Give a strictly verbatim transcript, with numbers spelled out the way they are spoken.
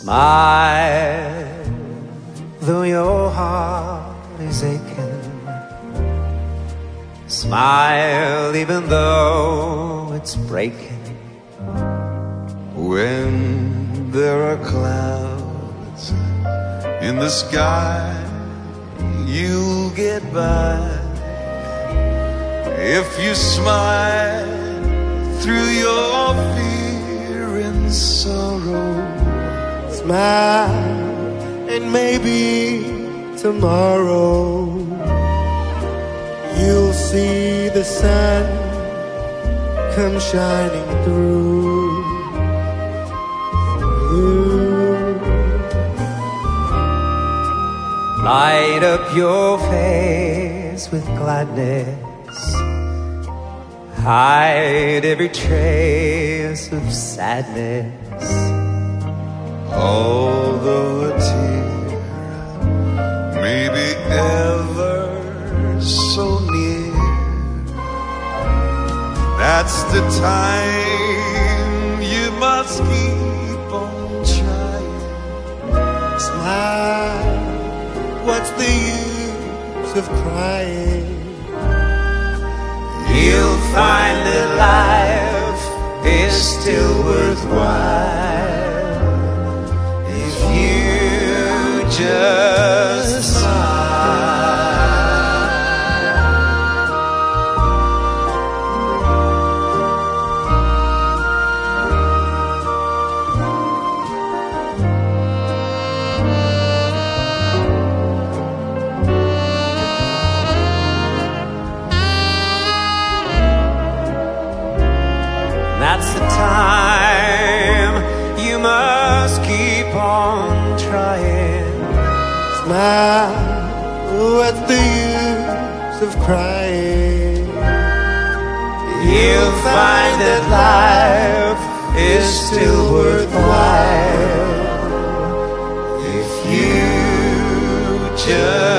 Smile, though your heart is aching. Smile, even though it's breaking. When there are clouds in the sky, you'll get by. If you smile through your fear and sorrow. Smile, and maybe tomorrow you'll see the sun come shining through you. Light up your face with gladness. Hide every trace of sadness. Although a tear may be ever so near, that's the time you must keep on trying. Smile, what's the use of crying? You'll find that life is still worthwhile if you just smile. That's the time you must keep on trying. Smile, what's the use of crying? You'll find that life is still worthwhile if you just